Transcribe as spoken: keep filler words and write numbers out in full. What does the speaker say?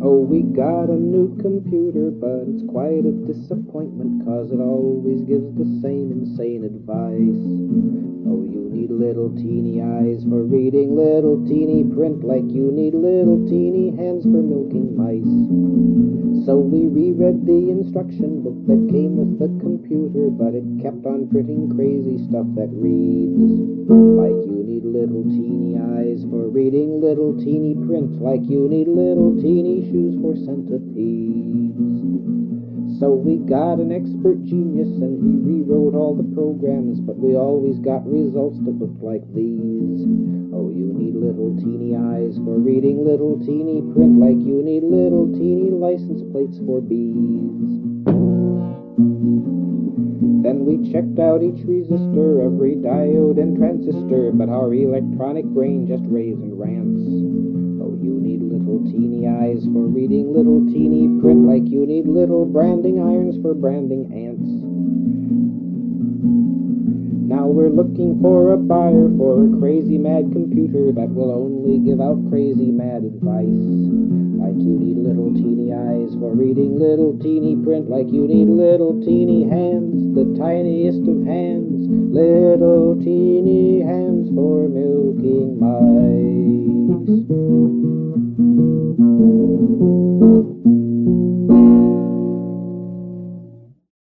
Oh, we got a new computer, but it's quite a disappointment, 'cause it always gives the same insane advice. Oh, you need little teeny eyes for reading, little teeny print, like you need little teeny hands for milking mice. So we reread the instruction book that came with the computer, but it kept on printing crazy stuff that reads like you need little teeny eyes for reading, little teeny print, like you need little teeny shoes for centipedes. So we got an expert genius and he rewrote all the programs, but we always got results that looked like these. Oh, you need little teeny eyes for reading, little teeny print, like you need little teeny license plates for bees. Then we checked out each resistor, every diode and transistor, but our electronic brain just raves and rants. Oh, you need little teeny eyes for reading, little teeny print, like you need little branding irons for branding ants. Now we're looking for a buyer for a crazy mad computer that will only give out crazy mad advice. Like you need little teeny eyes for reading, little teeny print, like you need little teeny hands, the tiniest of hands, little teeny hands for milking mice.